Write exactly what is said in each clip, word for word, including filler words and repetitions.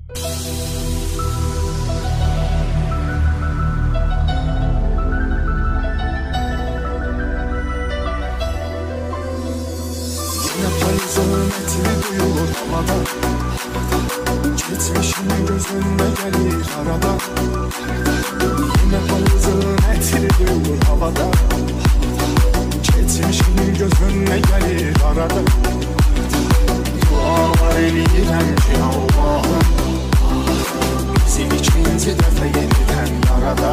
Yine payızın etini duyulur havada, geçmişin gözünde gelir arada. Yine payızın etini duyulur havada, geçmişin gözünde gelir arada. Dualar eləyirəm ki Allah'ım, bizi ikinci dəfə yeniden yarada.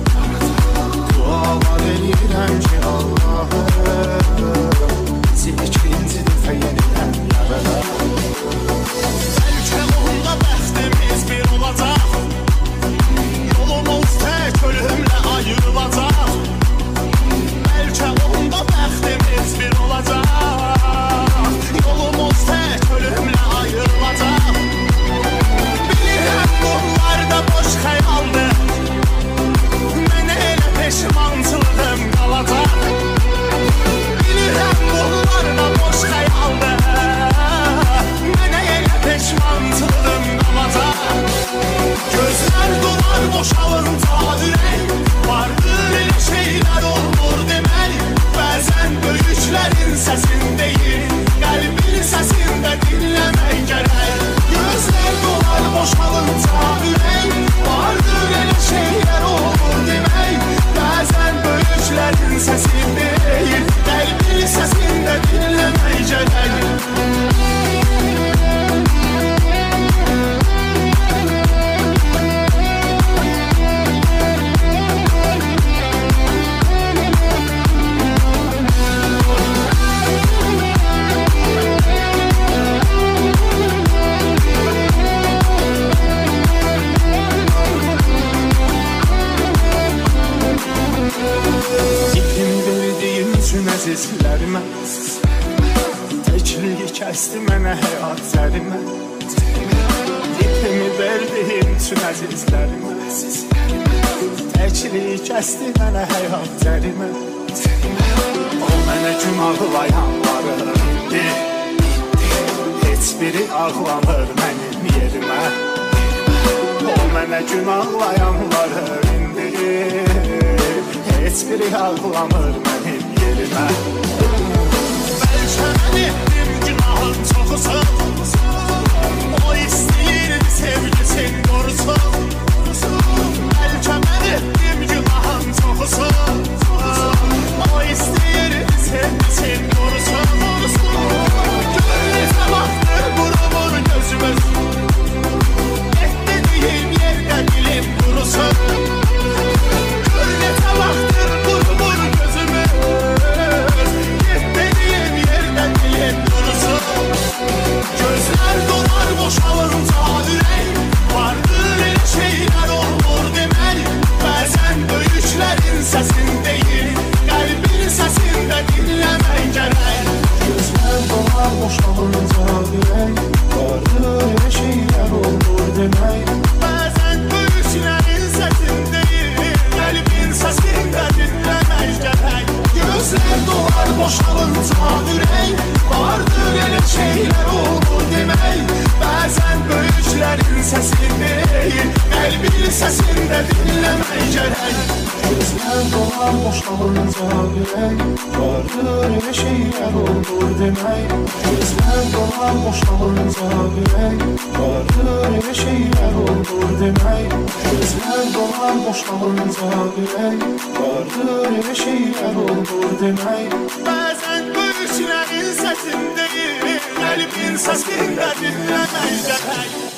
Dualar eləyirəm ki Allah'ım, bizi ikinci dəfə yeniden yarada. Bəlkə onda bəxtimiz bir olacaq, yolumuz tək ölümlə ayrılacaq. Bəlkə onda bəxtimiz bir olacaq, yolumuz tək ölümlə ayrılacaq. Bilirəm bunlar da boş xəyaldır, mənə elə peşmançılığım qalacaq. Bilirəm bunlar da boş xəyaldır, mənə elə peşmançılığım qalacaq. Gözlər dolar boşalınca ürək, vardır elə şeylər olur demək. Bəzən böyüklərin səsindəyik, qəlbin səsində dinləmək gərək. Gözlər dolar boşalınca ürək, vardır elə şeylər olur demək. Bəzən böyüklərin səsindəyik, qəlbin səsində dinləmək gərək. Əzizlərimə təkliyi kəsdi mənə həyat zərimə. İpimi verdiyim üçün əzizlərimə təkliyi kəsdi mənə həyat zərimə. O mənə gün ağlayanları indi, heç biri ağlamır mənim yerimə. O mənə gün ağlayanları indi, heç biri ağlamır mənim yerimə. Bəlkə mən etdim günahın çoxusun, o istəyirdi sevgisin qorusun. Bəlkə mən etdim günahın çoxusun, o istəyirdi sevgisin qorusun. Gör necə vaxtdır qurumur gözümüz, etdiyim yerdə dilim qurusun. Gör necə vaxtdır qurumur gözümüz, etdiyim yerdə dilim qurusun. Gözlər dolar boşalınca ürək, vardır elə şeylər olur demək. Bəzən böyüklərin səsindəyik, qəlbin səsində dinləmək gərək. Gözlər dolar boşalınca ürək, vardır elə şeylər olur demək. Bəzən böyüklərin səsindəyik, qəlbin səsində dinləmək gərək. Gözlər dolar boşalınca ürək, vardır elə şeylər olur demək. Bəzən böyüklərin səsindəyik, qəlbin səsində dinləmək gərək. Gözlər dolar boşalınca ürək, vardır elə şeylər olur demək. Gözlər dolar boşalınca ürək, vardır elə şeylər olur demək. Gözlər dolar boşalınca ürək, vardır elə şeylər olur demək. Bəzən böyüklərin səsindəyik, qəlbin səsində dinləmək gərək.